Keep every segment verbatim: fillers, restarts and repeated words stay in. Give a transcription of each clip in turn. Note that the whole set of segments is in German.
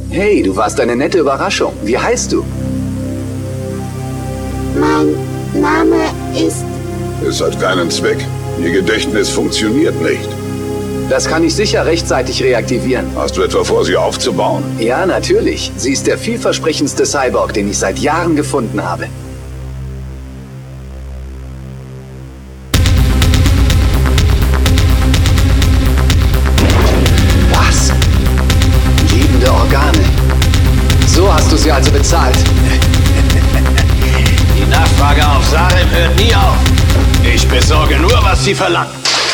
Hey, du warst eine nette Überraschung. Wie heißt du? Mein Name ist... Es hat keinen Zweck. Ihr Gedächtnis funktioniert nicht. Das kann ich sicher rechtzeitig reaktivieren. Hast du etwa vor, sie aufzubauen? Ja, natürlich. Sie ist der vielversprechendste Cyborg, den ich seit Jahren gefunden habe. Was? Lebende Organe. So hast du sie also bezahlt. Die Nachfrage auf Sarem hört nie auf. Ich besorge nur, was sie verlangt.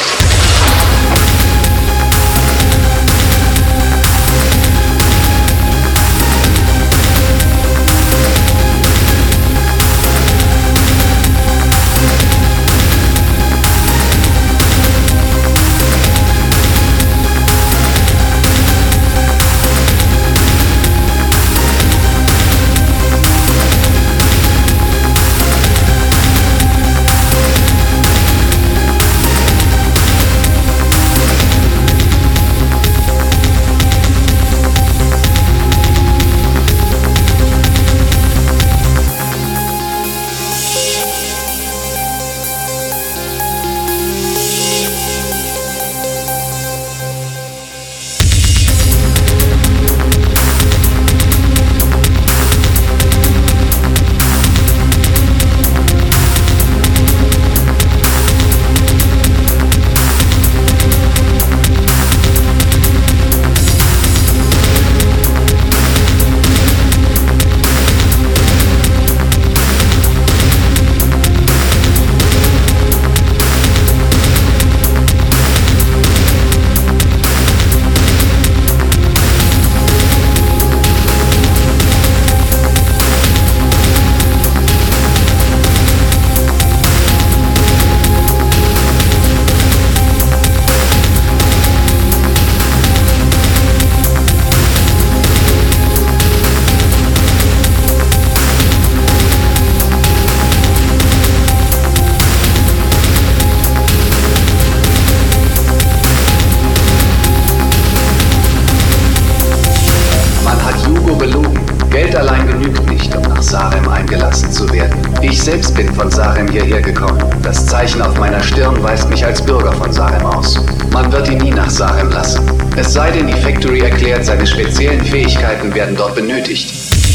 Geld allein genügt nicht, um nach Sarem eingelassen zu werden. Ich selbst bin von Sarem hierher gekommen. Das Zeichen auf meiner Stirn weist mich als Bürger von Sarem aus. Man wird ihn nie nach Sarem lassen. Es sei denn, die Factory erklärt, seine speziellen Fähigkeiten werden dort benötigt.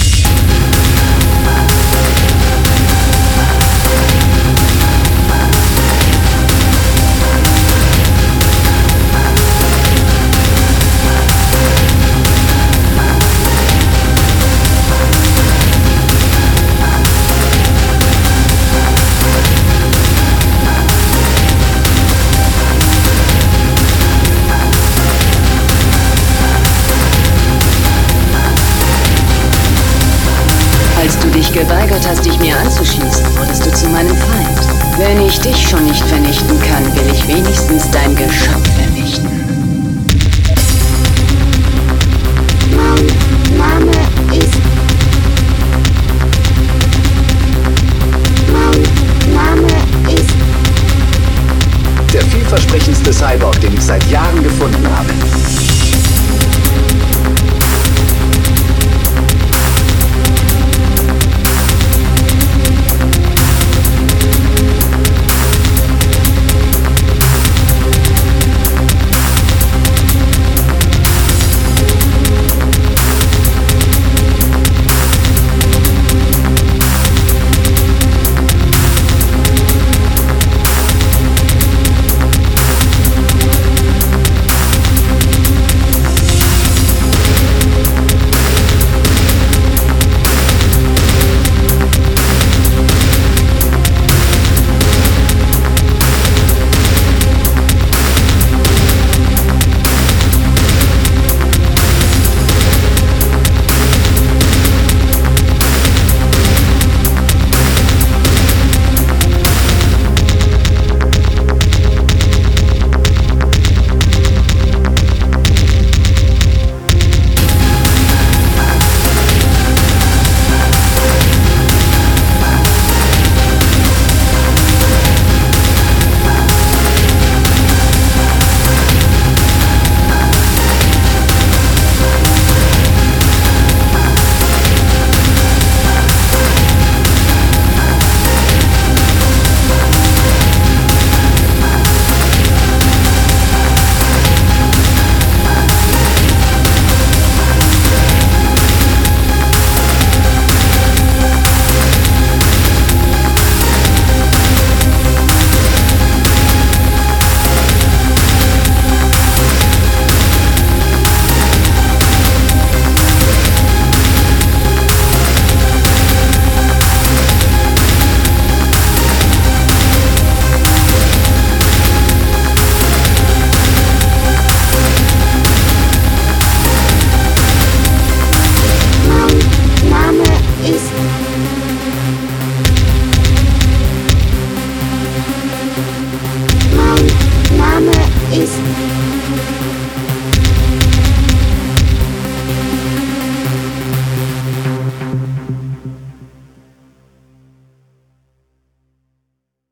Als du dich geweigert hast, dich mir anzuschließen, wurdest du zu meinem Feind. Wenn ich dich schon nicht vernichten kann, will ich wenigstens dein Geschöpf vernichten.